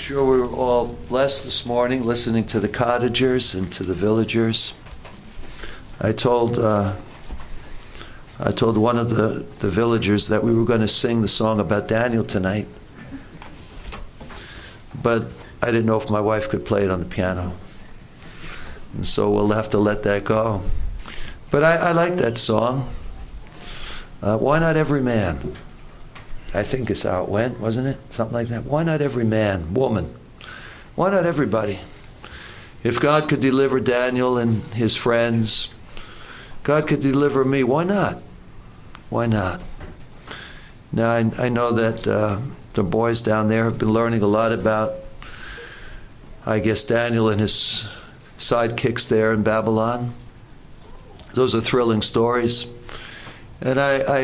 Sure, we were all blessed this morning listening to the cottagers and to the villagers. I told one of the villagers that we were going to sing the song about Daniel tonight, but I didn't know if my wife could play it on the piano, and so we'll have to let that go. But I like that song. Why not every man? I think is how it went, wasn't it? Something like that. Why not every man, woman? Why not everybody? If God could deliver Daniel and his friends, God could deliver me. Why not? Why not? Now, I know that the boys down there have been learning a lot about, I guess, Daniel and his sidekicks there in Babylon. Those are thrilling stories. And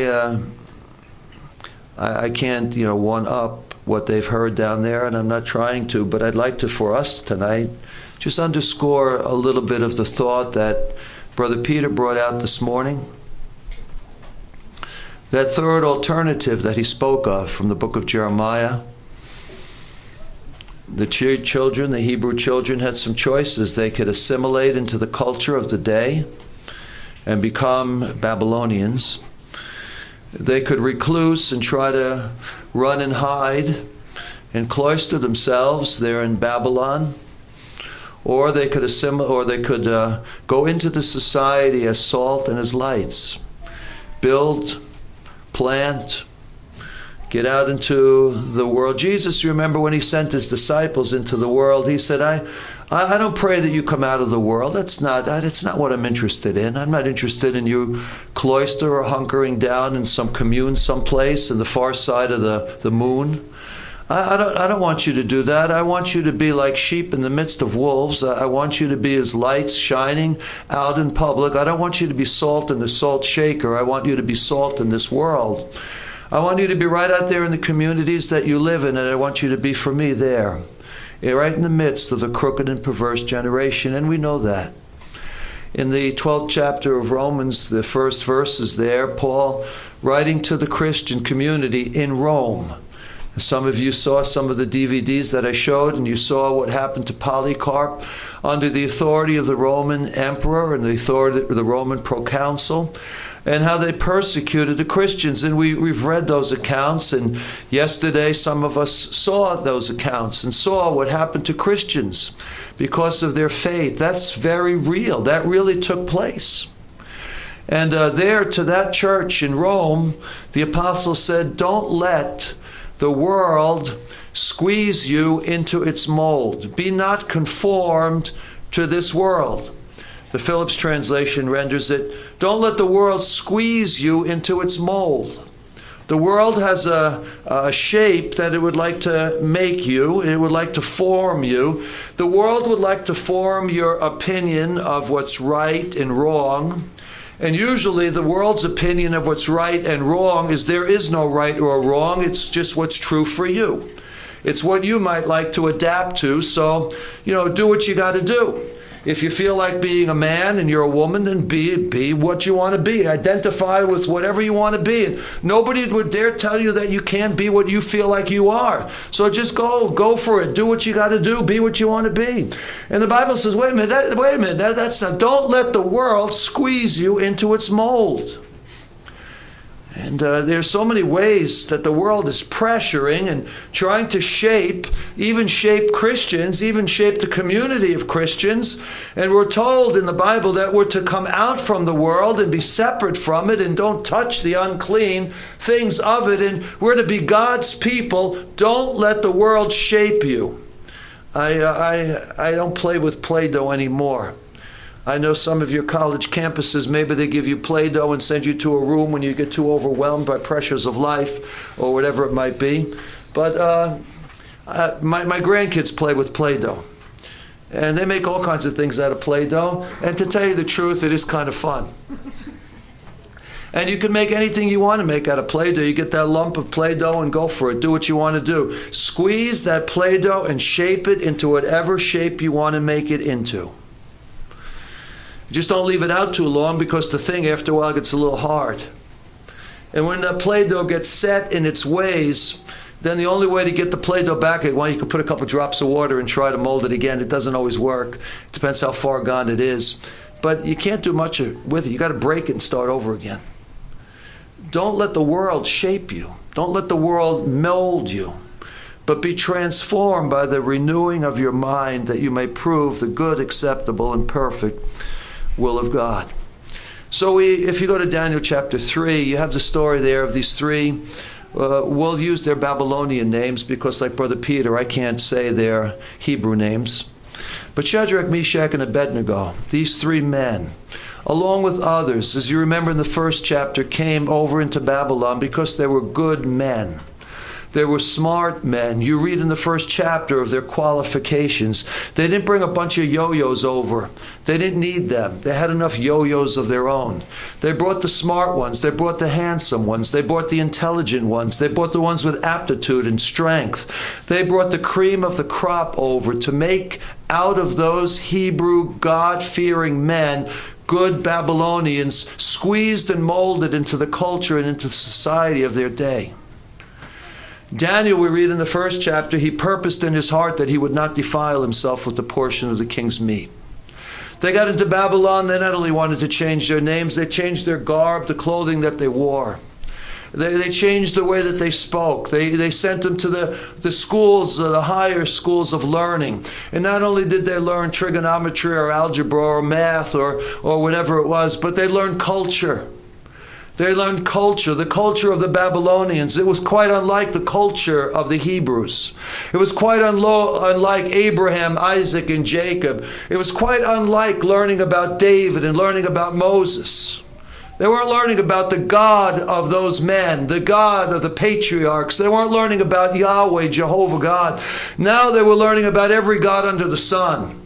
I can't, one-up what they've heard down there, and I'm not trying to, but I'd like to, for us tonight, just underscore a little bit of the thought that Brother Peter brought out this morning. That third alternative that he spoke of from the book of Jeremiah. The children, the Hebrew children, had some choices. They could assimilate into the culture of the day and become Babylonians. They could recluse and try to run and hide and cloister themselves there in Babylon, or they could assimilate, or they could go into the society as salt and as lights, build, plant, get out into the world. Jesus, remember when he sent his disciples into the world, he said, I don't pray that you come out of the world. That's not what I'm interested in. I'm not interested in you cloister or hunkering down in some commune someplace in the far side of the moon. I don't want you to do that. I want you to be like sheep in the midst of wolves. I want you to be as lights shining out in public. I don't want you to be salt in the salt shaker. I want you to be salt in this world. I want you to be right out there in the communities that you live in, and I want you to be for me there, right in the midst of the crooked and perverse generation, and we know that. In the 12th chapter of Romans, the first verse is there, Paul writing to the Christian community in Rome. Some of you saw some of the DVDs that I showed, and you saw what happened to Polycarp under the authority of the Roman emperor and the authority of the Roman proconsul, and how they persecuted the Christians. And we've read those accounts, and yesterday some of us saw those accounts and saw what happened to Christians because of their faith. That's very real. That really took place. And there to that church in Rome, the apostle said, don't let the world squeeze you into its mold. Be not conformed to this world. The Phillips translation renders it, don't let the world squeeze you into its mold. The world has a shape that it would like to make you. It would like to form you. The world would like to form your opinion of what's right and wrong. And usually the world's opinion of what's right and wrong is there is no right or wrong. It's just what's true for you. It's what you might like to adapt to. So, do what you got to do. If you feel like being a man and you're a woman, then be what you want to be. Identify with whatever you want to be. And nobody would dare tell you that you can't be what you feel like you are. So just go for it. Do what you got to do. Be what you want to be. And the Bible says, wait a minute, that's not, don't let the world squeeze you into its mold. And there's so many ways that the world is pressuring and trying to shape Christians, even shape the community of Christians. And we're told in the Bible that we're to come out from the world and be separate from it and don't touch the unclean things of it. And we're to be God's people. Don't let the world shape you. I don't play with Play-Doh anymore. I know some of your college campuses, maybe they give you Play-Doh and send you to a room when you get too overwhelmed by pressures of life or whatever it might be. But my grandkids play with Play-Doh. And they make all kinds of things out of Play-Doh. And to tell you the truth, it is kind of fun. And you can make anything you want to make out of Play-Doh. You get that lump of Play-Doh and go for it. Do what you want to do. Squeeze that Play-Doh and shape it into whatever shape you want to make it into. Just don't leave it out too long because the thing after a while gets a little hard. And when the Play-Doh gets set in its ways, then the only way to get the Play-Doh back, well, you can put a couple drops of water and try to mold it again. It doesn't always work. It depends how far gone it is. But you can't do much with it. You got to break it and start over again. Don't let the world shape you. Don't let the world mold you. But be transformed by the renewing of your mind, that you may prove the good, acceptable, and perfect will of God. So if you go to Daniel chapter 3, you have the story there of these three. We'll use their Babylonian names because, like Brother Peter, I can't say their Hebrew names. But Shadrach, Meshach, and Abednego, these three men, along with others, as you remember in the first chapter, came over into Babylon because they were good men. They were smart men. You read in the first chapter of their qualifications. They didn't bring a bunch of yo-yos over. They didn't need them. They had enough yo-yos of their own. They brought the smart ones. They brought the handsome ones. They brought the intelligent ones. They brought the ones with aptitude and strength. They brought the cream of the crop over to make out of those Hebrew God-fearing men good Babylonians, squeezed and molded into the culture and into the society of their day. Daniel, we read in the first chapter, he purposed in his heart that he would not defile himself with the portion of the king's meat. They got into Babylon. They not only wanted to change their names, they changed their garb, the clothing that they wore. They changed the way that they spoke. They sent them to the schools, the higher schools of learning. And not only did they learn trigonometry or algebra or math or whatever it was, but they learned culture. They learned culture, the culture of the Babylonians. It was quite unlike the culture of the Hebrews. It was quite unlike Abraham, Isaac, and Jacob. It was quite unlike learning about David and learning about Moses. They weren't learning about the God of those men, the God of the patriarchs. They weren't learning about Yahweh, Jehovah God. Now they were learning about every God under the sun.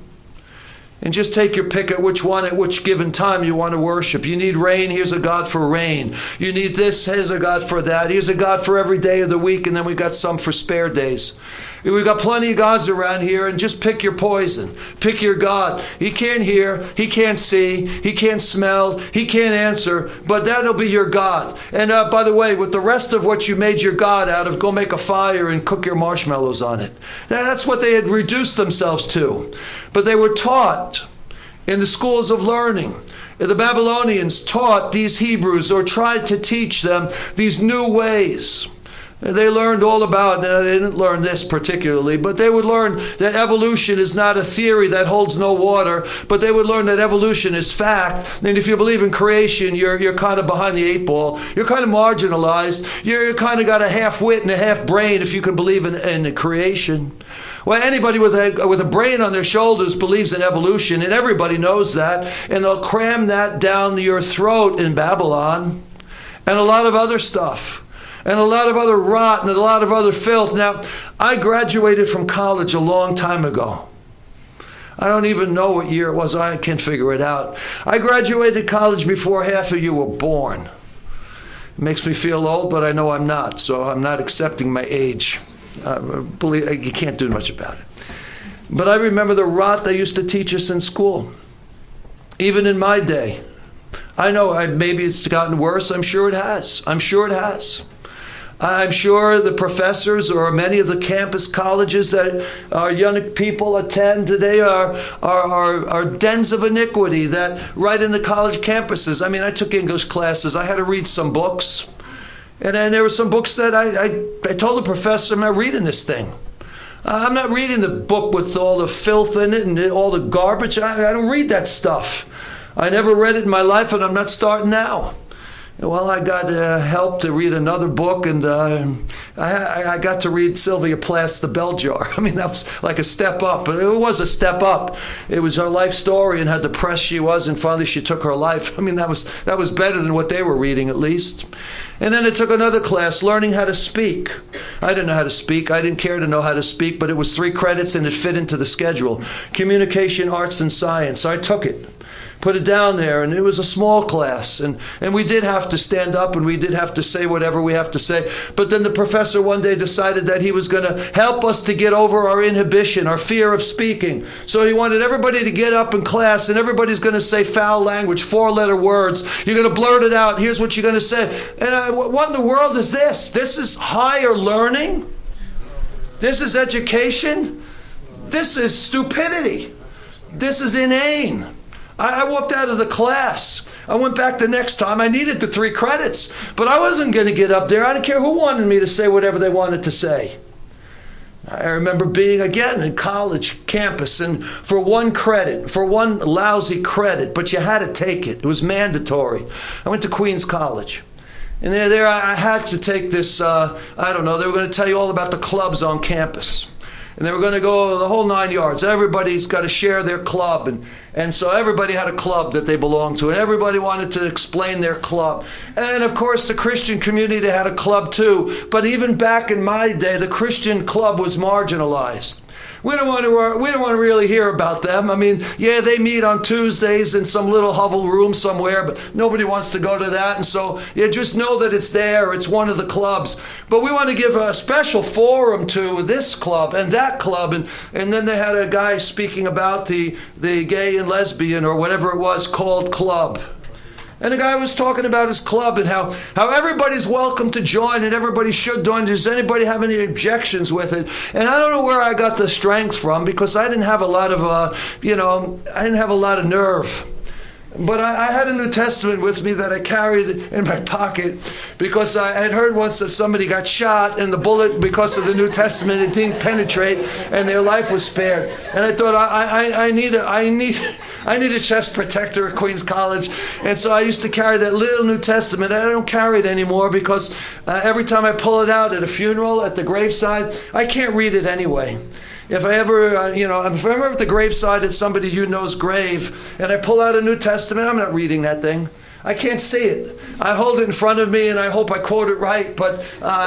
And just take your pick at which one at which given time you want to worship. You need rain, here's a God for rain. You need this, here's a God for that. Here's a God for every day of the week, and then we've got some for spare days. We've got plenty of gods around here, and just pick your poison. Pick your God. He can't hear, he can't see, he can't smell, he can't answer, but that'll be your God. And by the way, with the rest of what you made your God out of, go make a fire and cook your marshmallows on it. That's what they had reduced themselves to. But they were taught in the schools of learning. The Babylonians taught these Hebrews, or tried to teach them, these new ways. They learned all about, they didn't learn this particularly, but they would learn that evolution is not a theory that holds no water, but they would learn that evolution is fact. And if you believe in creation, you're kind of behind the eight ball. You're kind of marginalized. You're kind of got a half wit and a half brain if you can believe in creation. Well, anybody with a brain on their shoulders believes in evolution, and everybody knows that, and they'll cram that down your throat in Babylon, and a lot of other stuff. And a lot of other rot and a lot of other filth. Now, I graduated from college a long time ago. I don't even know what year it was. I can't figure it out. I graduated college before half of you were born. It makes me feel old, but I know I'm not, so I'm not accepting my age. You can't do much about it. But I remember the rot they used to teach us in school, even in my day. I know maybe it's gotten worse. I'm sure it has. I'm sure it has. I'm sure the professors or many of the campus colleges that our young people attend today are dens of iniquity that right in the college campuses. I mean, I took English classes. I had to read some books. And then there were some books that I told the professor, I'm not reading this thing. I'm not reading the book with all the filth in it and all the garbage. I don't read that stuff. I never read it in my life, and I'm not starting now. Well, I got help to read another book, and I got to read Sylvia Plath's The Bell Jar. I mean, that was like a step up. But it was a step up. It was her life story and how depressed she was, and finally she took her life. I mean, that was better than what they were reading, at least. And then I took another class, learning how to speak. I didn't know how to speak. I didn't care to know how to speak, but it was 3 credits, and it fit into the schedule. Communication, Arts, and Science. So I took it. Put it down there, and it was a small class, and we did have to stand up, and we did have to say whatever we have to say. But then the professor one day decided that he was going to help us to get over our inhibition, our fear of speaking. So he wanted everybody to get up in class, and everybody's going to say foul language, 4-letter words. You're going to blurt it out. Here's what you're going to say. And what in the world is this? This is higher learning? This is education. This is stupidity. This is inane. I walked out of the class. I went back the next time. I needed the 3 credits, but I wasn't going to get up there. I didn't care who wanted me to say whatever they wanted to say. I remember being, again, in college campus, and for 1 credit, for 1 lousy credit, but you had to take it. It was mandatory. I went to Queens College. And there I had to take this, I don't know, they were going to tell you all about the clubs on campus. And they were going to go the whole 9 yards. Everybody's got to share their club. And so everybody had a club that they belonged to. And everybody wanted to explain their club. And of course, the Christian community had a club too. But even back in my day, the Christian club was marginalized. We don't want to really hear about them. I mean, yeah, they meet on Tuesdays in some little hovel room somewhere, but nobody wants to go to that. And so you just know that it's there. It's one of the clubs. But we want to give a special forum to this club and that club. And then they had a guy speaking about the gay and lesbian or whatever it was called club. And the guy was talking about his club and how everybody's welcome to join and everybody should join. Does anybody have any objections with it? And I don't know where I got the strength from, because I didn't have a lot of, I didn't have a lot of nerve. But I had a New Testament with me that I carried in my pocket, because I had heard once that somebody got shot and the bullet, because of the New Testament, it didn't penetrate and their life was spared. And I thought, I need a chest protector at Queens College. And so I used to carry that little New Testament. I don't carry it anymore, because every time I pull it out at a funeral, at the graveside, I can't read it anyway. If I ever, if I'm ever at the graveside at somebody you know's grave, and I pull out a New Testament, I'm not reading that thing. I can't see it. I hold it in front of me, and I hope I quote it right, but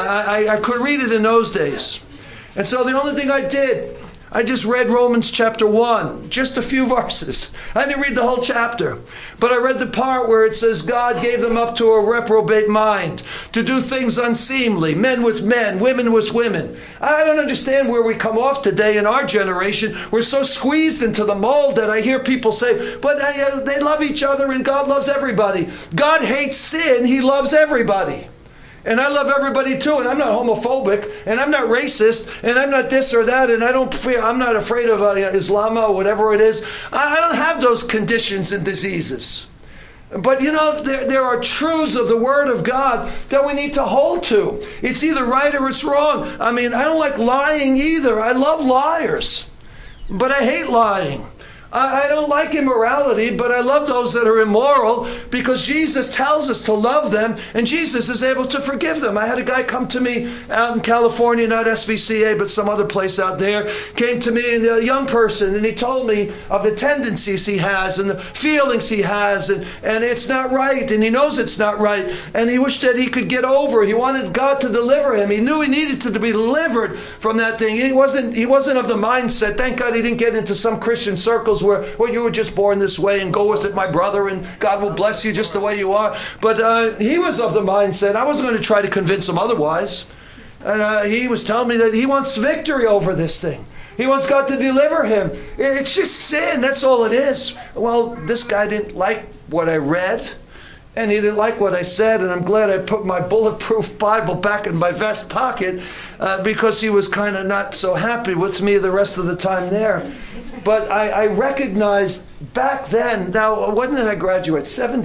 I could read it in those days. And so the only thing I did, I just read Romans chapter 1, just a few verses. I didn't read the whole chapter, but I read the part where it says God gave them up to a reprobate mind, to do things unseemly, men with men, women with women. I don't understand where we come off today in our generation. We're so squeezed into the mold that I hear people say, but they love each other and God loves everybody. God hates sin. He loves everybody. And I love everybody too, and I'm not homophobic, and I'm not racist, and I'm not this or that, and I'm not afraid of Islam or whatever it is. I don't have those conditions and diseases. But there are truths of the Word of God that we need to hold to. It's either right or it's wrong. I mean, I don't like lying either. I love liars, but I hate lying. I don't like immorality, but I love those that are immoral, because Jesus tells us to love them, and Jesus is able to forgive them. I had a guy come to me out in California, not SVCA, but some other place out there, came to me, and a young person, and he told me of the tendencies he has and the feelings he has, and it's not right, and he knows it's not right, and he wished that he could get over it. He wanted God to deliver him. He knew he needed to be delivered from that thing. He wasn't of the mindset, thank God he didn't get into some Christian circles where you were just born this way and go with it, my brother, and God will bless you just the way you are. But he was of the mindset. I wasn't going to try to convince him otherwise. And he was telling me that he wants victory over this thing. He wants God to deliver him. It's just sin. That's all it is. Well, this guy didn't like what I read, and he didn't like what I said, and I'm glad I put my bulletproof Bible back in my vest pocket, because he was kind of not so happy with me the rest of the time there. But I recognized back then, now when did I graduate?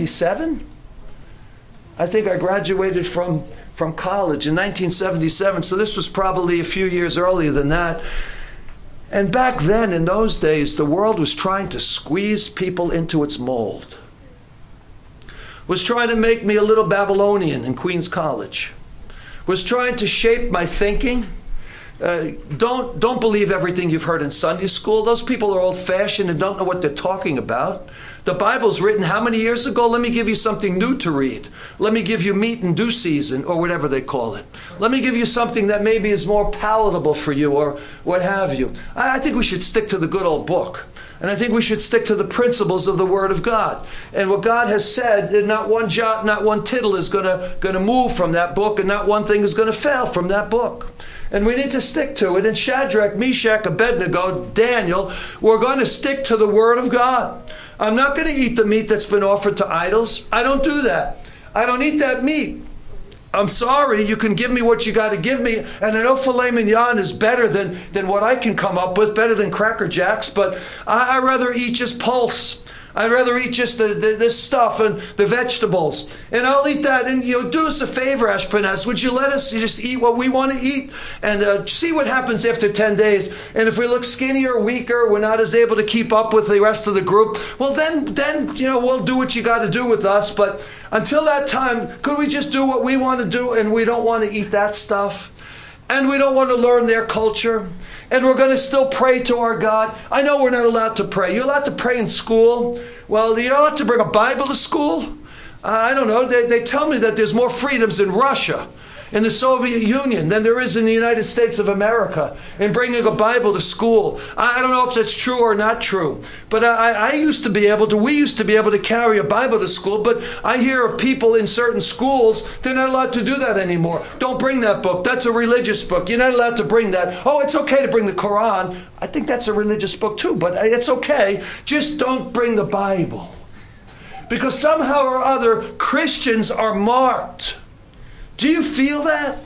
77? I think I graduated from college in 1977, so this was probably a few years earlier than that. And back then, in those days, the world was trying to squeeze people into its mold. Was trying to make me a little Babylonian in Queens College. Was trying to shape my thinking. Don't believe everything you've heard in Sunday school. Those people are old-fashioned and don't know what they're talking about. The Bible's written how many years ago? Let me give you something new to read. Let me give you meat in due season, or whatever they call it. Let me give you something that maybe is more palatable for you, or what have you. I think we should stick to the good old book. And I think we should stick to the principles of the Word of God. And what God has said, not one jot, not one tittle is going to move from that book, and not one thing is going to fail from that book. And we need to stick to it. And Shadrach, Meshach, Abednego, Daniel, we're going to stick to the Word of God. I'm not going to eat the meat that's been offered to idols. I don't do that. I don't eat that meat. I'm sorry, you can give me what you got to give me. And I know filet mignon is better than what I can come up with, better than Cracker Jacks, but I'd rather eat just Pulse. I'd rather eat just this stuff and the vegetables. And I'll eat that. And do us a favor, Ashpenaz. Would you let us just eat what we want to eat? And see what happens after 10 days. And if we look skinnier, weaker, we're not as able to keep up with the rest of the group, well, then we'll do what you got to do with us. But until that time, could we just do what we want to do? And we don't want to eat that stuff. And we don't want to learn their culture. And we're going to still pray to our God. I know we're not allowed to pray. You're allowed to pray in school. Well, you're not allowed to bring a Bible to school. I don't know. They tell me that there's more freedoms in Russia, in the Soviet Union, than there is in the United States of America in bringing a Bible to school. I don't know if that's true or not true. But we used to be able to carry a Bible to school. But I hear of people in certain schools, they're not allowed to do that anymore. Don't bring that book. That's a religious book. You're not allowed to bring that. Oh, it's okay to bring the Quran. I think that's a religious book too, but it's okay. Just don't bring the Bible. Because somehow or other, Christians are marked. Do you feel that?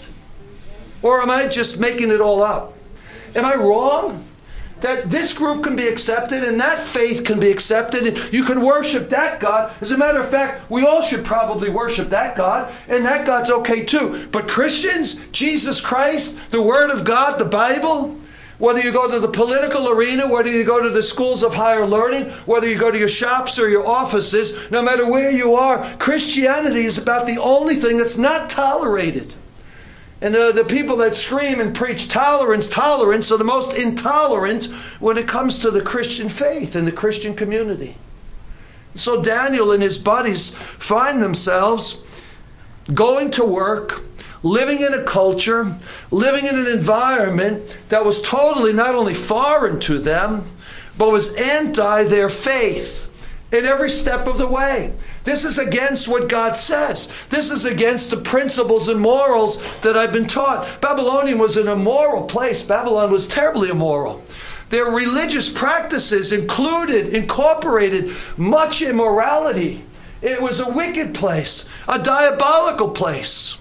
Or am I just making it all up? Am I wrong? That this group can be accepted and that faith can be accepted and you can worship that God. As a matter of fact, we all should probably worship that God, and that God's okay too. But Christians, Jesus Christ, the Word of God, the Bible, whether you go to the political arena, whether you go to the schools of higher learning, whether you go to your shops or your offices, no matter where you are, Christianity is about the only thing that's not tolerated. And the people that scream and preach tolerance are the most intolerant when it comes to the Christian faith and the Christian community. So Daniel and his buddies find themselves going to work, living in a culture, living in an environment that was totally not only foreign to them, but was anti their faith in every step of the way. This is against what God says. This is against the principles and morals that I've been taught. Babylonian was an immoral place. Babylon was terribly immoral. Their religious practices incorporated much immorality. It was a wicked place, a diabolical place.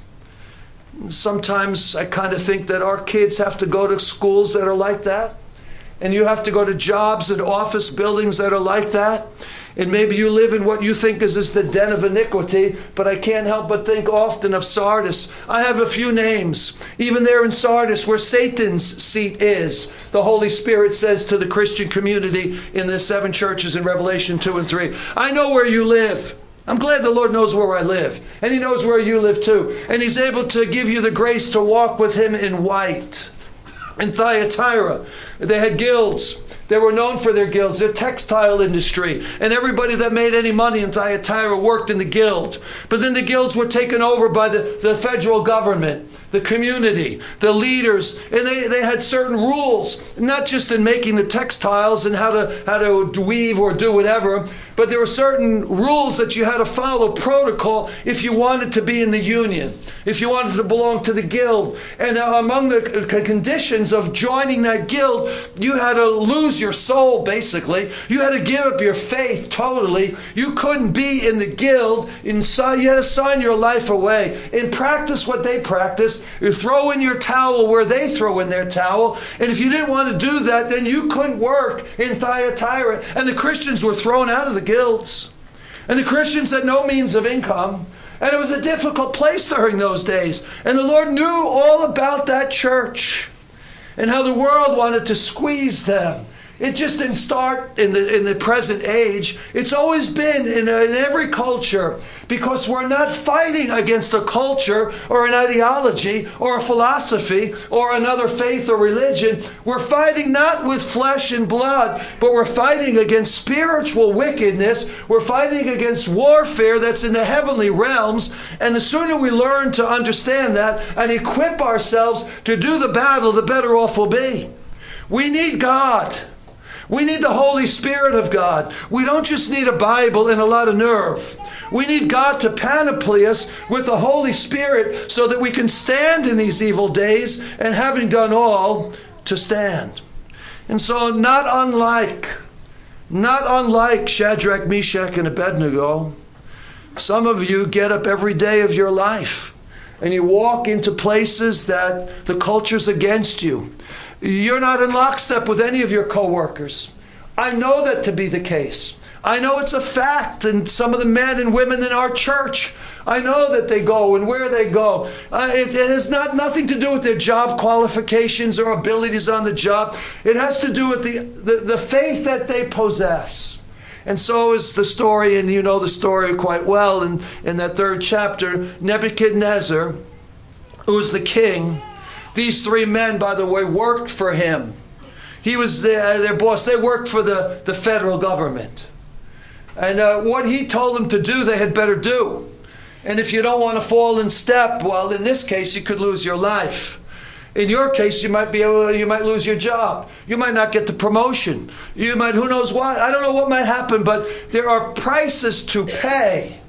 Sometimes I kind of think that our kids have to go to schools that are like that. And you have to go to jobs and office buildings that are like that. And maybe you live in what you think is the den of iniquity, but I can't help but think often of Sardis. I have a few names. Even there in Sardis, where Satan's seat is, the Holy Spirit says to the Christian community in the 7 churches in Revelation 2 and 3, I know where you live. I'm glad the Lord knows where I live. And He knows where you live too. And He's able to give you the grace to walk with Him in white. In Thyatira, they had guilds. They were known for their guilds, their textile industry. And everybody that made any money in Thyatira worked in the guild. But then the guilds were taken over by the federal government, the community, the leaders. And they had certain rules, not just in making the textiles and how to weave or do whatever, but there were certain rules that you had to follow, protocol, if you wanted to be in the union, if you wanted to belong to the guild. And among the conditions of joining that guild, you had to lose your soul, basically. You had to give up your faith totally. You couldn't be in the guild. You had to sign your life away and practice what they practiced. You throw in your towel where they throw in their towel. And if you didn't want to do that, then you couldn't work in Thyatira. And the Christians were thrown out of the guilds. And the Christians had no means of income. And it was a difficult place during those days. And the Lord knew all about that church and how the world wanted to squeeze them. It just didn't start in the present age. It's always been in every culture, because we're not fighting against a culture or an ideology or a philosophy or another faith or religion. We're fighting not with flesh and blood, but we're fighting against spiritual wickedness. We're fighting against warfare that's in the heavenly realms. And the sooner we learn to understand that and equip ourselves to do the battle, the better off we'll be. We need God. We need the Holy Spirit of God. We don't just need a Bible and a lot of nerve. We need God to panoply us with the Holy Spirit so that we can stand in these evil days, and having done all, to stand. And so not unlike Shadrach, Meshach, and Abednego, some of you get up every day of your life and you walk into places that the culture's against you. You're not in lockstep with any of your coworkers. I know that to be the case. I know it's a fact, and some of the men and women in our church, I know that they go and where they go. It has nothing to do with their job qualifications or abilities on the job. It has to do with the faith that they possess. And so is the story, and you know the story quite well in that 3rd chapter. Nebuchadnezzar, who was the king, these 3 men, by the way, worked for him. He was their boss. They worked for the federal government. And what he told them to do, they had better do. And if you don't want to fall in step, well, in this case, you could lose your life. In your case, you might lose your job. You might not get the promotion. You might, who knows what? I don't know what might happen, but there are prices to pay.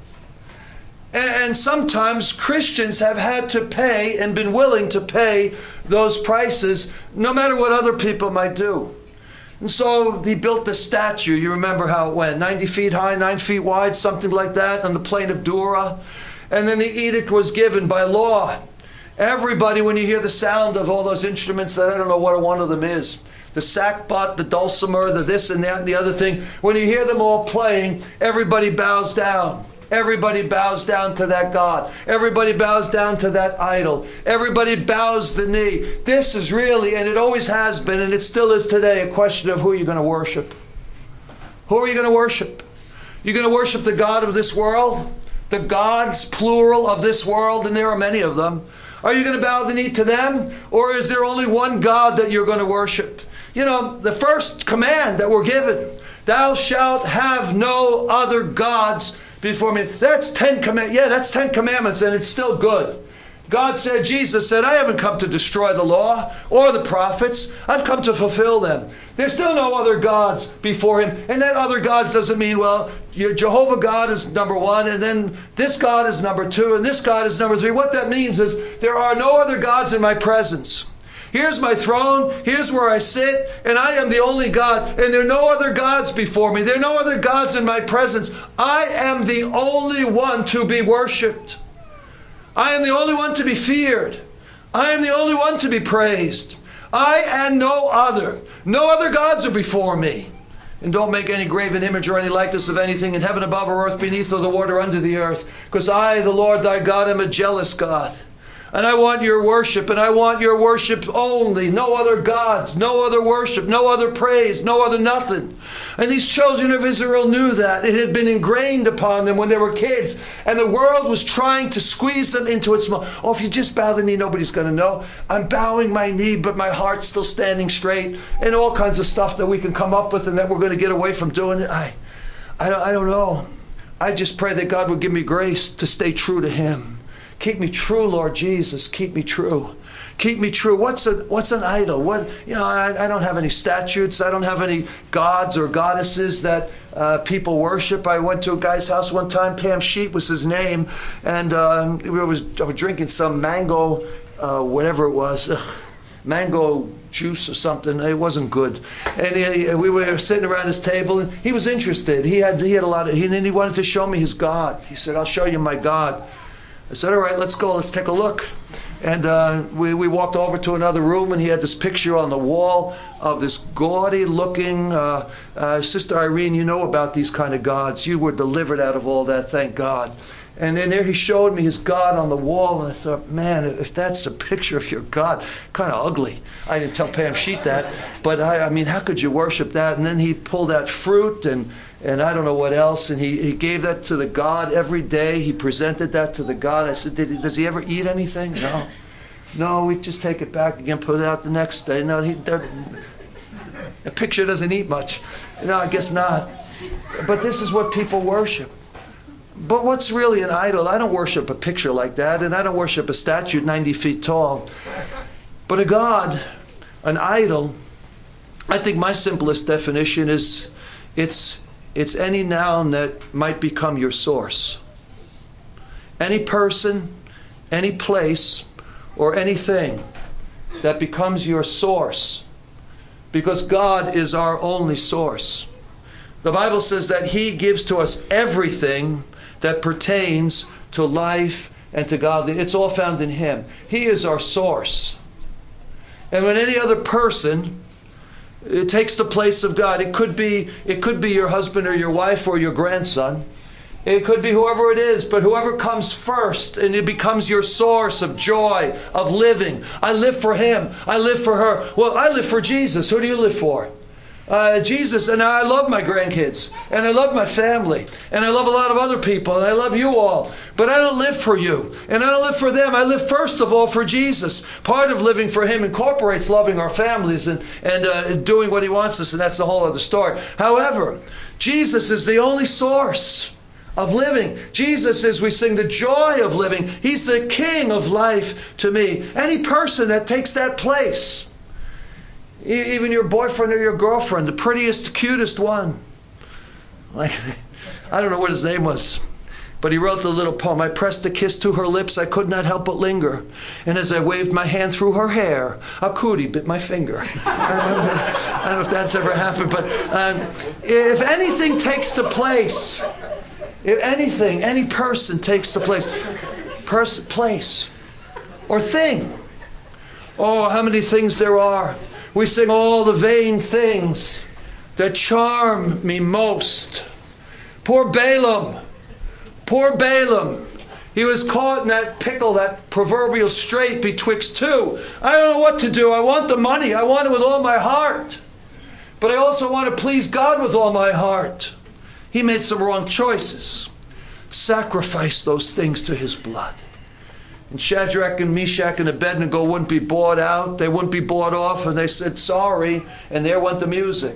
And sometimes Christians have had to pay and been willing to pay those prices, no matter what other people might do. And so he built the statue. You remember how it went. 90 feet high, 9 feet wide, something like that, on the plain of Dura. And then the edict was given by law. Everybody, when you hear the sound of all those instruments, that I don't know what one of them is, the sackbut, the dulcimer, the this and that and the other thing, when you hear them all playing, everybody bows down. Everybody bows down to that God. Everybody bows down to that idol. Everybody bows the knee. This is really, and it always has been, and it still is today, a question of who you're going to worship. Who are you going to worship? You're going to worship the God of this world? The gods, plural, of this world, and there are many of them. Are you going to bow the knee to them? Or is there only one God that you're going to worship? You know, the first command that we're given, thou shalt have no other gods before me. That's 10 commandments. Yeah, that's 10 commandments, and it's still good. God said, Jesus said, I haven't come to destroy the law or the prophets. I've come to fulfill them. There's still no other gods before him. And that other gods doesn't mean, well, your Jehovah God is number 1, and then this God is number 2, and this God is number 3. What that means is there are no other gods in my presence. Here's my throne, here's where I sit, and I am the only God, and there are no other gods before me. There are no other gods in my presence. I am the only one to be worshipped. I am the only one to be feared. I am the only one to be praised. I and no other. No other gods are before me. And don't make any graven image or any likeness of anything in heaven above or earth beneath or the water under the earth, because I, the Lord thy God, am a jealous God. And I want your worship, and I want your worship only. No other gods, no other worship, no other praise, no other nothing. And these children of Israel knew that. It had been ingrained upon them when they were kids. And the world was trying to squeeze them into its mold. Oh, if you just bow the knee, nobody's going to know. I'm bowing my knee, but my heart's still standing straight. And all kinds of stuff that we can come up with and that we're going to get away from doing it. I don't know. I just pray that God would give me grace to stay true to him. Keep me true, Lord Jesus. Keep me true. Keep me true. What's an idol? I don't have any statues. I don't have any gods or goddesses that people worship. I went to a guy's house one time. Pam Sheet was his name, and I was drinking some mango, whatever it was, mango juice or something. It wasn't good. And we were sitting around his table, and he was interested. He had a lot of, and he wanted to show me his God. He said, "I'll show you my God." I said, all right, let's go. Let's take a look. And we walked over to another room, and he had this picture on the wall of this gaudy-looking, Sister Irene, you know about these kind of gods. You were delivered out of all that, thank God. And then there he showed me his God on the wall, and I thought, man, if that's a picture of your God, kind of ugly. I didn't tell Pam Sheet that, but I mean, how could you worship that? And then he pulled out fruit and I don't know what else, and he gave that to the God every day. He presented that to the God. I said, does he ever eat anything? No, we just take it back again, put it out the next day. No, a picture doesn't eat much. No, I guess not. But this is what people worship. But what's really an idol? I don't worship a picture like that, and I don't worship a statue 90 feet tall. But a God, an idol, I think my simplest definition is it's any noun that might become your source. Any person, any place, or anything that becomes your source, because God is our only source. The Bible says that he gives to us everything that pertains to life and to godliness. It's all found in Him. He is our source. And when any other person, it takes the place of God. It could be your husband or your wife or your grandson. It could be whoever it is, but whoever comes first and it becomes your source of joy, of living. I live for him. I live for her. Well, I live for Jesus. Who do you live for? Jesus. And I love my grandkids. And I love my family. And I love a lot of other people. And I love you all. But I don't live for you. And I don't live for them. I live first of all for Jesus. Part of living for him incorporates loving our families and doing what he wants us. And that's a whole other story. However, Jesus is the only source of living. Jesus, as we sing, the joy of living. He's the King of life to me. Any person that takes that place, even your boyfriend or your girlfriend, the prettiest, cutest one. Like, I don't know what his name was, but he wrote the little poem. I pressed a kiss to her lips, I could not help but linger. And as I waved my hand through her hair, a cootie bit my finger. I don't know if that's ever happened, but if anything takes the place, if anything, any person takes the place, place or thing. Oh, how many things there are. We sing all the vain things that charm me most. Poor Balaam. Poor Balaam. He was caught in that pickle, that proverbial strait betwixt two. I don't know what to do. I want the money. I want it with all my heart. But I also want to please God with all my heart. He made some wrong choices. Sacrificed those things to his blood. And Shadrach and Meshach and Abednego wouldn't be bought out. They wouldn't be bought off. And they said, sorry. And there went the music.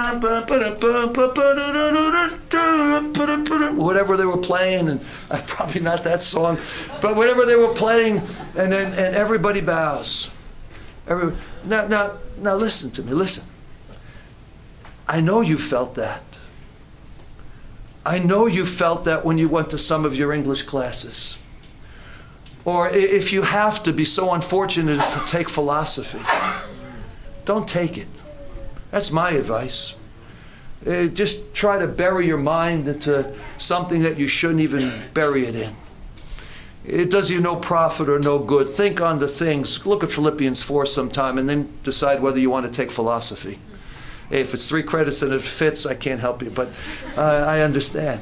Whatever they were playing. And probably not that song. But whatever they were playing. And everybody bows. Now listen to me. Listen. I know you felt that. I know you felt that when you went to some of your English classes. Or if you have to be so unfortunate as to take philosophy, don't take it. That's my advice. Just try to bury your mind into something that you shouldn't even bury it in. It does you no profit or no good. Think on the things. Look at Philippians 4 sometime and then decide whether you want to take philosophy. If it's 3 credits and it fits, I can't help you, but I understand.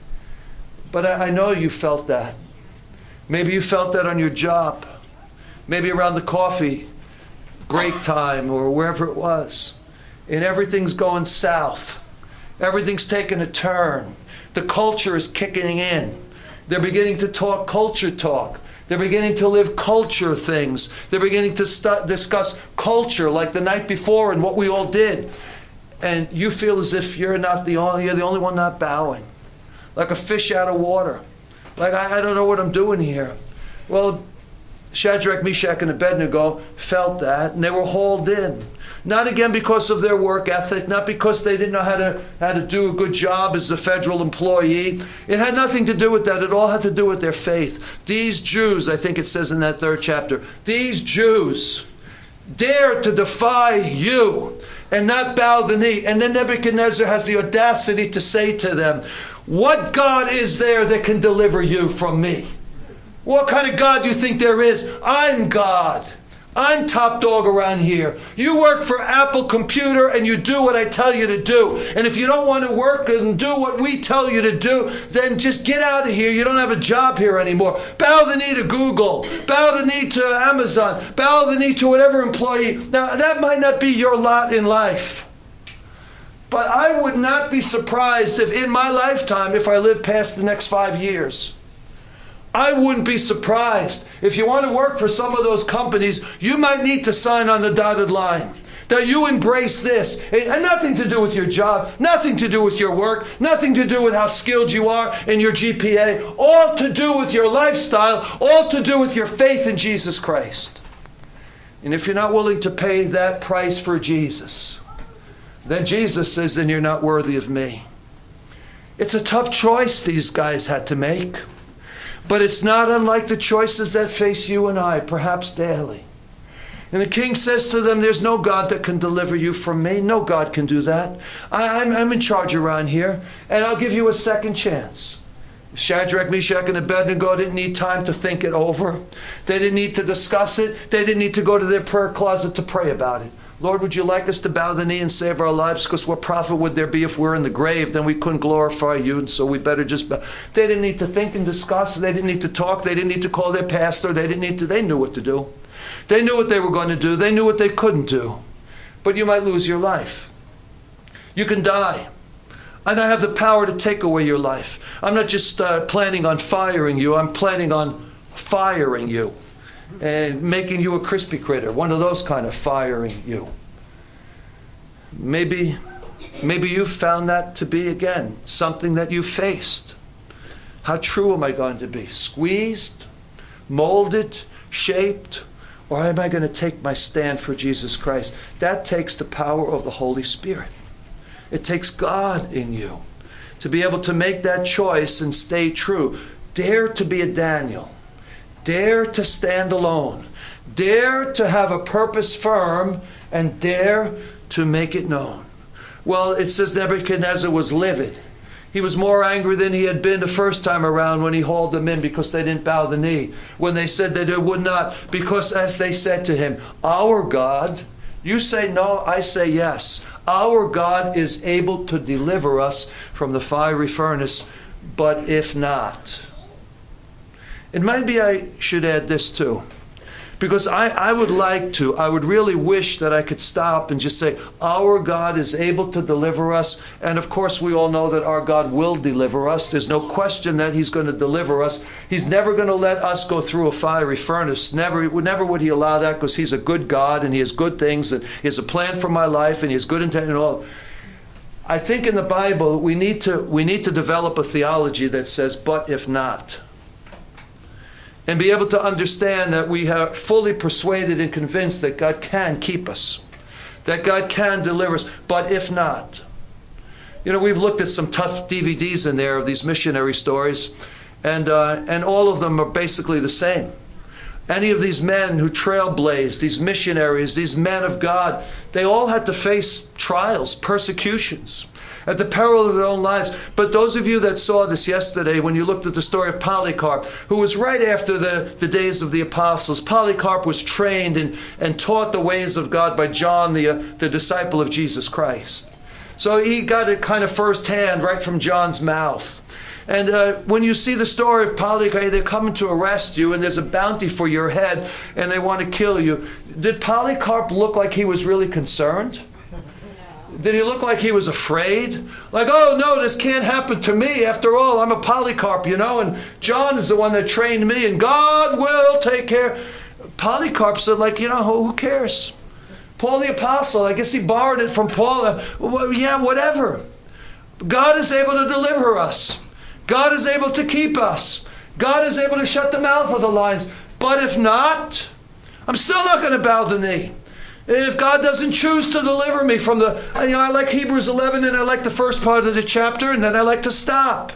But I know you felt that. Maybe you felt that on your job. Maybe around the coffee break time or wherever it was. And everything's going south. Everything's taking a turn. The culture is kicking in. They're beginning to talk culture talk. They're beginning to live culture things. They're beginning to discuss culture like the night before and what we all did. And you feel as if you're the only one not bowing. Like a fish out of water. Like, I don't know what I'm doing here. Well, Shadrach, Meshach, and Abednego felt that, and they were hauled in. Not again because of their work ethic, not because they didn't know how to do a good job as a federal employee. It had nothing to do with that. It all had to do with their faith. These Jews, I think it says in that 3rd chapter, these Jews dare to defy you and not bow the knee. And then Nebuchadnezzar has the audacity to say to them, what God is there that can deliver you from me? What kind of God do you think there is? I'm God. I'm top dog around here. You work for Apple Computer and you do what I tell you to do. And if you don't want to work and do what we tell you to do, then just get out of here. You don't have a job here anymore. Bow the knee to Google. Bow the knee to Amazon. Bow the knee to whatever employee. Now, that might not be your lot in life. But I would not be surprised if in my lifetime, if I live past the next 5 years, I wouldn't be surprised if you want to work for some of those companies, you might need to sign on the dotted line that you embrace this. And nothing to do with your job, nothing to do with your work, nothing to do with how skilled you are in your GPA, all to do with your lifestyle, all to do with your faith in Jesus Christ. And if you're not willing to pay that price for Jesus, then Jesus says, then you're not worthy of me. It's a tough choice these guys had to make. But it's not unlike the choices that face you and I, perhaps daily. And the king says to them, there's no God that can deliver you from me. No God can do that. I'm in charge around here, and I'll give you a second chance. Shadrach, Meshach, and Abednego didn't need time to think it over. They didn't need to discuss it. They didn't need to go to their prayer closet to pray about it. Lord, would you like us to bow the knee and save our lives? Because what profit would there be if we're in the grave? Then we couldn't glorify you, and so we better just bow. They didn't need to think and discuss. They didn't need to talk. They didn't need to call their pastor. They knew what to do. They knew what they were going to do. They knew what they couldn't do. But you might lose your life. You can die. And I have the power to take away your life. I'm not just planning on firing you. I'm planning on firing you and making you a crispy critter, one of those kind of firing you. Maybe you've found that to be, again, something that you faced. How true am I going to be? Squeezed, molded, shaped, or am I going to take my stand for Jesus Christ? That takes the power of the Holy Spirit. It takes God in you to be able to make that choice and stay true. Dare to be a Daniel. Dare to stand alone. Dare to have a purpose firm, and dare to make it known. Well, it says Nebuchadnezzar was livid. He was more angry than he had been the first time around when he hauled them in because they didn't bow the knee. When they said that they would not, because as they said to him, our God, you say no, I say yes. Our God is able to deliver us from the fiery furnace, but if not. And maybe I should add this too. Because I would really wish that I could stop and just say, our God is able to deliver us. And of course, we all know that our God will deliver us. There's no question that he's going to deliver us. He's never going to let us go through a fiery furnace. Never would he allow that, because he's a good God and he has good things and he has a plan for my life and he has good intent and all. I think in the Bible, we need to develop a theology that says, but if not. And be able to understand that we are fully persuaded and convinced that God can keep us, that God can deliver us, but if not. You know, we've looked at some tough DVDs in there of these missionary stories, and all of them are basically the same. Any of these men who trailblazed, these missionaries, these men of God, they all had to face trials, persecutions, at the peril of their own lives. But those of you that saw this yesterday, when you looked at the story of Polycarp, who was right after the days of the apostles, Polycarp was trained and taught the ways of God by John, the disciple of Jesus Christ. So he got it kind of firsthand right from John's mouth. And when you see the story of Polycarp, they're coming to arrest you and there's a bounty for your head and they want to kill you. Did Polycarp look like he was really concerned? Did he look like he was afraid? Like, oh no, this can't happen to me. After all, I'm a Polycarp, you know, and John is the one that trained me and God will take care. Polycarp said, like, you know, who cares? Paul the Apostle, I guess he borrowed it from Paul. Well, yeah, whatever. God is able to deliver us. God is able to keep us. God is able to shut the mouth of the lions. But if not, I'm still not going to bow the knee. If God doesn't choose to deliver me from I like Hebrews 11 and I like the first part of the chapter, and then I like to stop.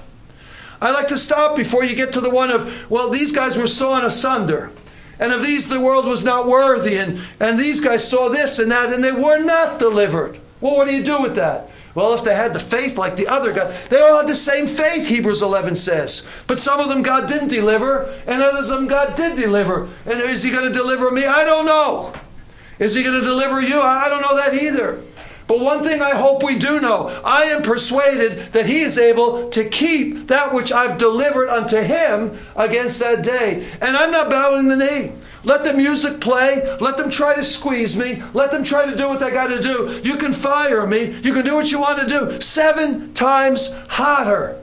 I like to stop before you get to the one of, well, these guys were sawn asunder. And of these the world was not worthy. And these guys saw this and that and they were not delivered. Well, what do you do with that? Well, if they had the faith like the other guy, they all had the same faith, Hebrews 11 says. But some of them God didn't deliver, and others of them God did deliver. And is he going to deliver me? I don't know. Is he going to deliver you? I don't know that either. But one thing I hope we do know, I am persuaded that he is able to keep that which I've delivered unto him against that day. And I'm not bowing the knee. Let the music play. Let them try to squeeze me. Let them try to do what they got to do. You can fire me. You can do what you want to do. 7 times hotter.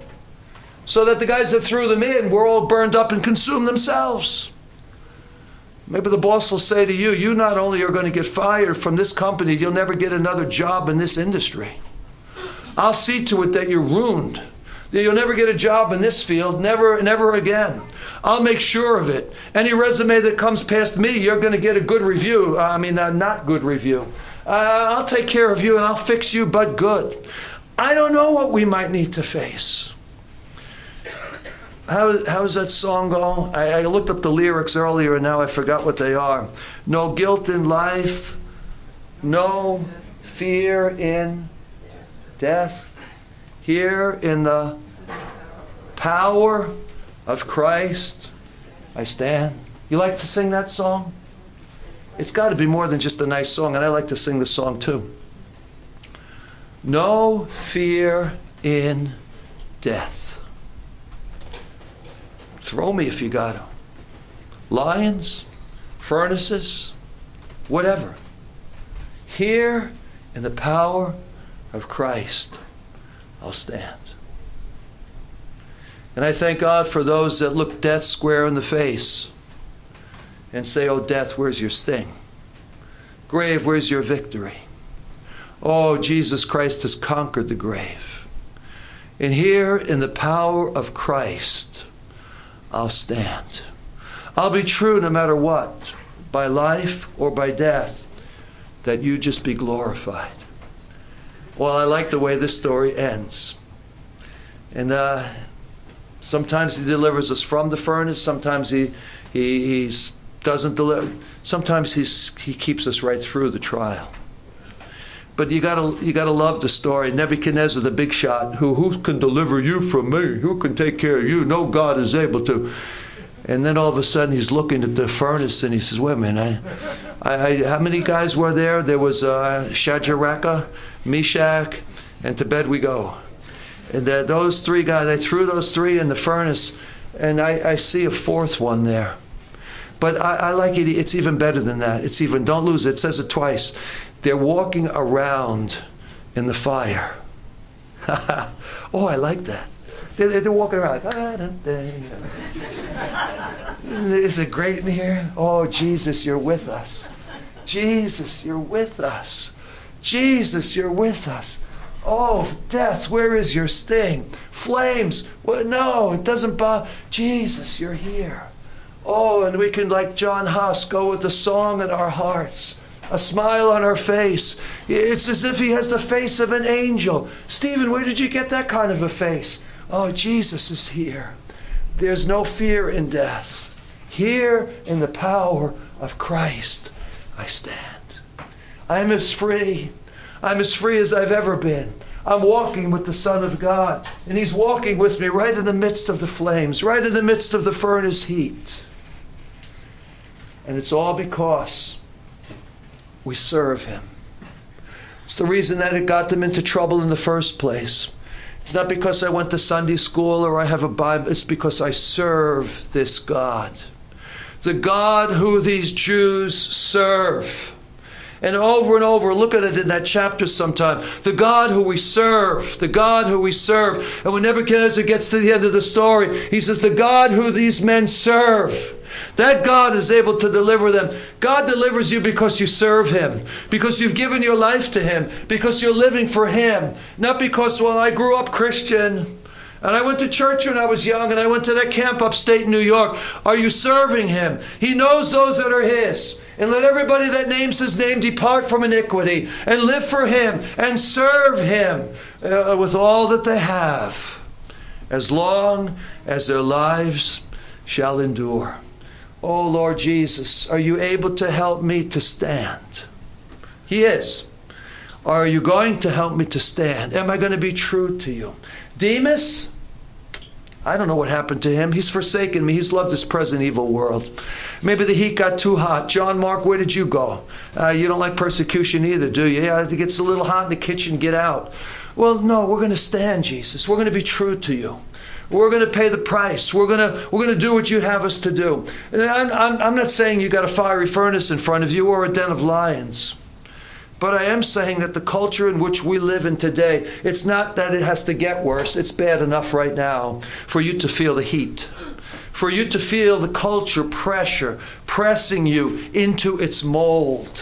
So that the guys that threw them in were all burned up and consumed themselves. Maybe the boss will say to you, you not only are going to get fired from this company, you'll never get another job in this industry. I'll see to it that you're ruined. You'll never get a job in this field, never again. I'll make sure of it. Any resume that comes past me, you're going to get a good review. Not good review. I'll take care of you and I'll fix you, but good. I don't know what we might need to face. How does that song go? I looked up the lyrics earlier and now I forgot what they are. No guilt in life, no fear in death. Here in the power of Christ, I stand. You like to sing that song? It's got to be more than just a nice song, and I like to sing the song too. No fear in death. Throw me if you got to. Lions, furnaces, whatever. Here in the power of Christ, I'll stand. And I thank God for those that look death square in the face and say, oh, death, where's your sting? Grave, where's your victory? Oh, Jesus Christ has conquered the grave. And here in the power of Christ, I'll stand. I'll be true no matter what, by life or by death, that you just be glorified. Well, I like the way this story ends. And sometimes he delivers us from the furnace. Sometimes he doesn't deliver. Sometimes he keeps us right through the trial. But you gotta love the story. Nebuchadnezzar, the big shot, who can deliver you from me? Who can take care of you? No God is able to. And then all of a sudden he's looking at the furnace and he says, wait a minute, how many guys were there? There was Shadrach, Meshach, and to bed we go. And those three guys, they threw those three in the furnace, and I see a fourth one there. But I like it. It's even better than that. It's even, don't lose it. It says it twice. They're walking around in the fire. Oh, I like that. They're walking around like, Isn't it great in here? Oh, Jesus, you're with us. Jesus, you're with us. Jesus, you're with us. Oh, death, where is your sting? Flames, well, no, it doesn't bother. Jesus, you're here. Oh, and we can, like John Huss, go with a song in our hearts, a smile on our face. It's as if he has the face of an angel. Stephen, where did you get that kind of a face? Oh, Jesus is here. There's no fear in death. Here in the power of Christ, I stand. I'm as free. I'm as free as I've ever been. I'm walking with the Son of God, and he's walking with me right in the midst of the flames, right in the midst of the furnace heat. And it's all because we serve him. It's the reason that it got them into trouble in the first place. It's not because I went to Sunday school or I have a Bible. It's because I serve this God. The God who these Jews serve. And over, look at it in that chapter sometime. The God who we serve. The God who we serve. And when Nebuchadnezzar gets to the end of the story, he says, the God who these men serve. That God is able to deliver them. God delivers you because you serve him. Because you've given your life to him. Because you're living for him. Not because, well, I grew up Christian. And I went to church when I was young. And I went to that camp upstate New York. Are you serving him? He knows those that are his. And let everybody that names his name depart from iniquity. And live for him. And serve him with all that they have. As long as their lives shall endure. Oh, Lord Jesus, are you able to help me to stand? He is. Are you going to help me to stand? Am I going to be true to you? Demas, I don't know what happened to him. He's forsaken me. He's loved this present evil world. Maybe the heat got too hot. John Mark, where did you go? You don't like persecution either, do you? Yeah, it gets a little hot in the kitchen. Get out. Well, no, we're going to stand, Jesus. We're going to be true to you. We're going to pay the price. We're going to do what you have us to do. And I'm not saying you got a fiery furnace in front of you or a den of lions. But I am saying that the culture in which we live in today, it's not that it has to get worse. It's bad enough right now for you to feel the heat. For you to feel the culture pressure pressing you into its mold.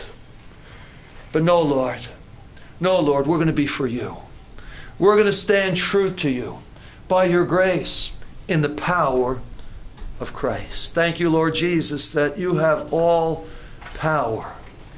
But no, Lord. No, Lord, we're going to be for you. We're going to stand true to you. By your grace, in the power of Christ. Thank you, Lord Jesus, that you have all power.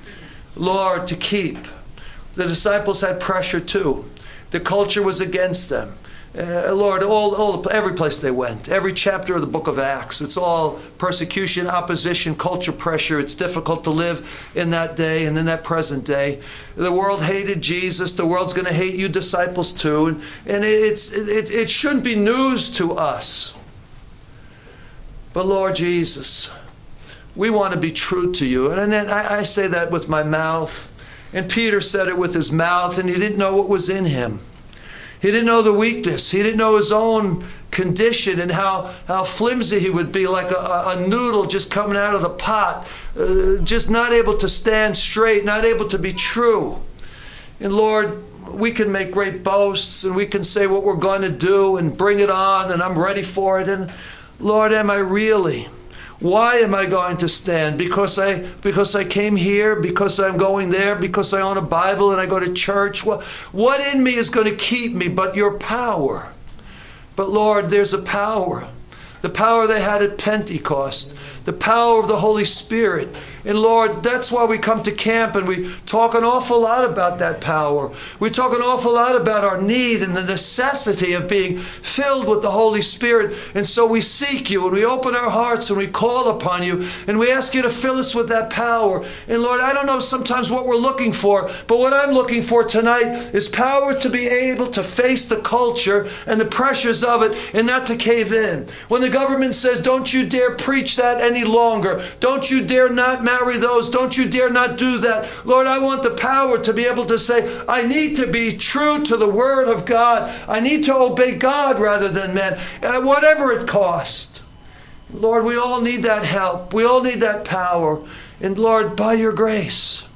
Lord, to keep. The disciples had pressure too. The culture was against them. Lord, every place they went, every chapter of the book of Acts, it's all persecution, opposition, culture pressure. It's difficult to live in that day and in that present day. The world hated Jesus. The world's going to hate you disciples too. And it shouldn't be news to us. But Lord Jesus, we want to be true to you. And I say that with my mouth. And Peter said it with his mouth, and he didn't know what was in him. He didn't know the weakness. He didn't know his own condition and how flimsy he would be, like a noodle just coming out of the pot, just not able to stand straight, not able to be true. And Lord, we can make great boasts and we can say what we're going to do and bring it on and I'm ready for it. And Lord, am I really? Why am I going to stand? Because I came here? Because I'm going there? Because I own a Bible and I go to church? What in me is going to keep me but your power? But Lord, there's a power. The power they had at Pentecost. The power of the Holy Spirit. And Lord, that's why we come to camp and we talk an awful lot about that power. We talk an awful lot about our need and the necessity of being filled with the Holy Spirit. And so we seek you and we open our hearts and we call upon you and we ask you to fill us with that power. And Lord, I don't know sometimes what we're looking for, but what I'm looking for tonight is power to be able to face the culture and the pressures of it and not to cave in. When the government says, don't you dare preach that any longer. Don't you dare not marry those. Don't you dare not do that. Lord, I want the power to be able to say, I need to be true to the Word of God. I need to obey God rather than men, whatever it costs. Lord, we all need that help. We all need that power. And Lord, by your grace,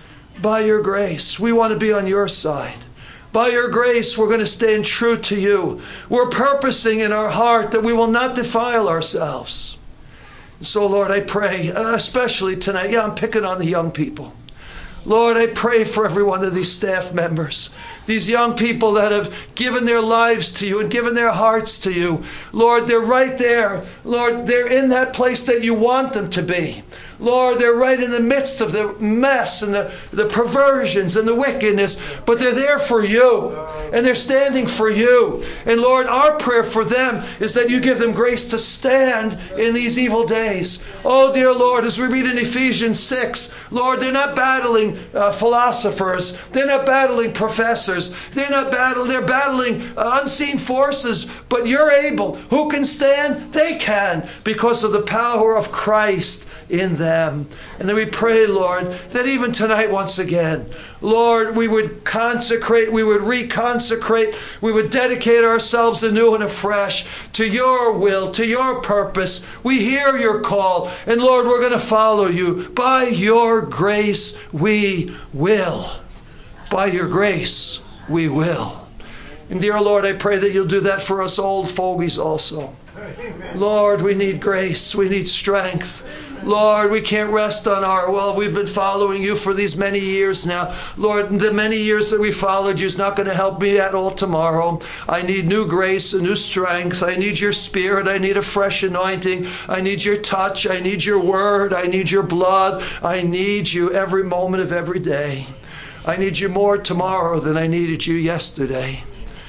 we want to be on your side. By your grace, we're going to stand true to you. We're purposing in our heart that we will not defile ourselves. So, Lord, I pray, especially tonight, I'm picking on the young people. Lord, I pray for every one of these staff members, these young people that have given their lives to you and given their hearts to you. Lord, they're right there. Lord, they're in that place that you want them to be. Lord, they're right in the midst of the mess and the perversions and the wickedness, but they're there for you, and they're standing for you. And Lord, our prayer for them is that you give them grace to stand in these evil days. Oh, dear Lord, as we read in Ephesians 6, Lord, they're not battling philosophers. They're not battling professors. They're battling unseen forces, but you're able. Who can stand? They can, because of the power of Christ in them. And then we pray, Lord, that even tonight once again, Lord, we would consecrate, we would reconsecrate, we would dedicate ourselves anew and afresh to your will, to your purpose. We hear your call, and Lord, we're going to follow you. By your grace, we will. By your grace, we will. And dear Lord, I pray that you'll do that for us old fogies also. Lord, we need grace, we need strength. Lord, we can't rest on we've been following you for these many years now. Lord, the many years that we followed you is not going to help me at all tomorrow. I need new grace and new strength. I need your Spirit. I need a fresh anointing. I need your touch. I need your word. I need your blood. I need you every moment of every day. I need you more tomorrow than I needed you yesterday.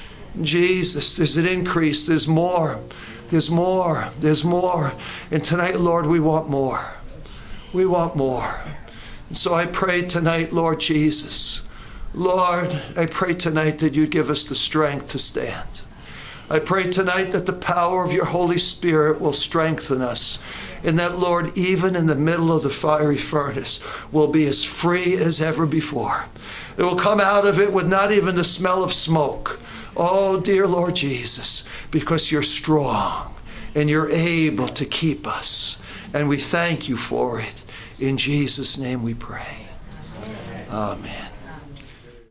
Jesus, there's an increase. There's more. There's more. There's more. And tonight, Lord, we want more. We want more. And so I pray tonight, Lord Jesus, Lord, I pray tonight that you give us the strength to stand. I pray tonight that the power of your Holy Spirit will strengthen us. And that, Lord, even in the middle of the fiery furnace, we'll be as free as ever before. It will come out of it with not even the smell of smoke. Oh, dear Lord Jesus, because you're strong and you're able to keep us. And we thank you for it. In Jesus' name we pray. Amen.